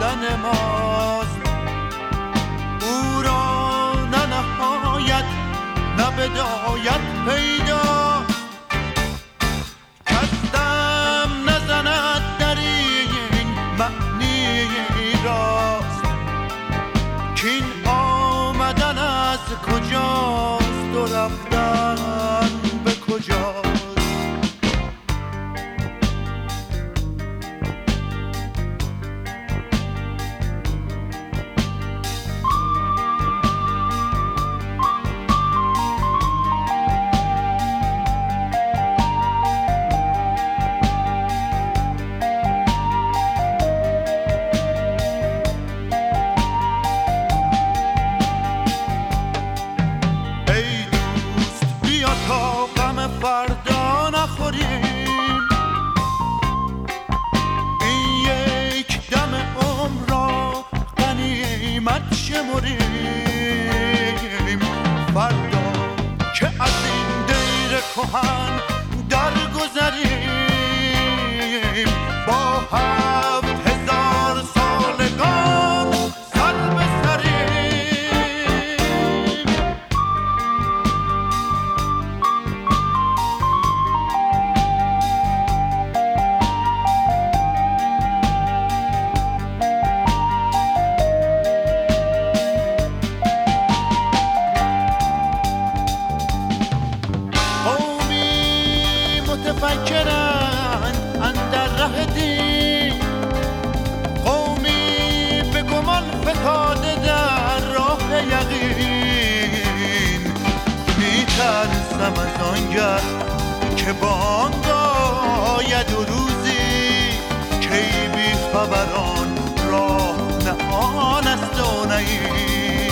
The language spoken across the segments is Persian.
رفتن ماست. او را نه نهایت نه بدایت پیداست، کس دم نزند در این معنی راست، کین آمدن از کجاست و رفتن به کجاست. فردا نخوریم این یک دم عمر را غنیمت شمریم، فردا که از این دیر کهن درگذریم با 7000 سالگان سر به سریم. متفکرند اندر ره دین، قومی به گمان فتاده در راه یقین. میترسم از آنگه که بانگ آید و روزی کی بی خبران راه نه آن است و نه این.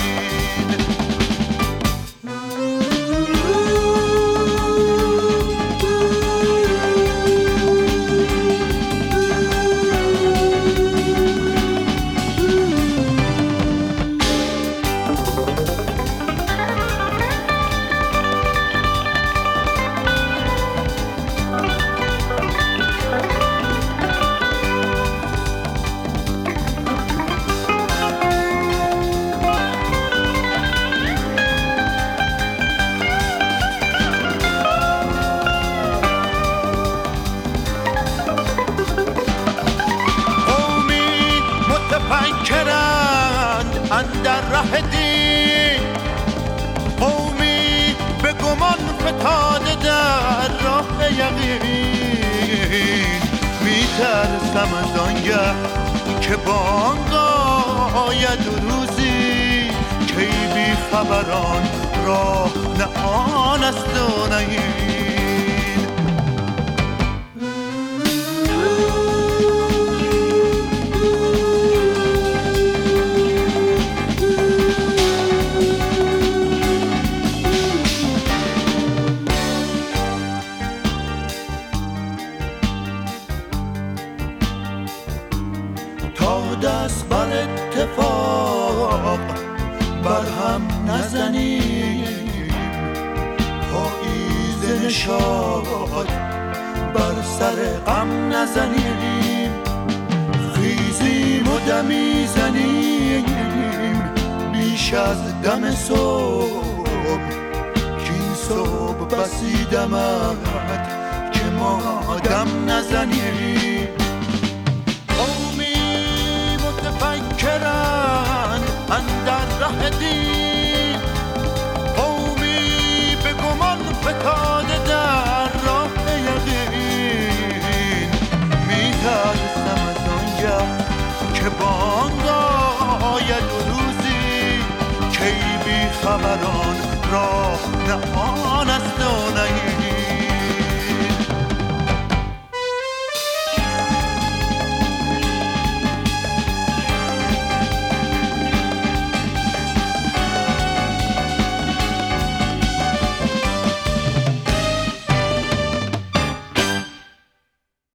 متفکرند اندر ره دین، قومی به گمان فتاده در راه یقین. میترسم از آنگه که بانگ آید و روزی کی بی خبران راه نه آن است و نه این. تا دست بر اتفاق بر هم نزنیم، پاییز نشاط بر سر غم نزنیم. خیزیم و دمی زنیم بیش از دم صبح، کین صبح بسی دمد که ما دم نزنیم. متفکرند اندر ره دین، قومی به گمان فتاده در راه یقین. میترسم از آنگه که بانگ آید و روزی کی بی خبران راه نه آن است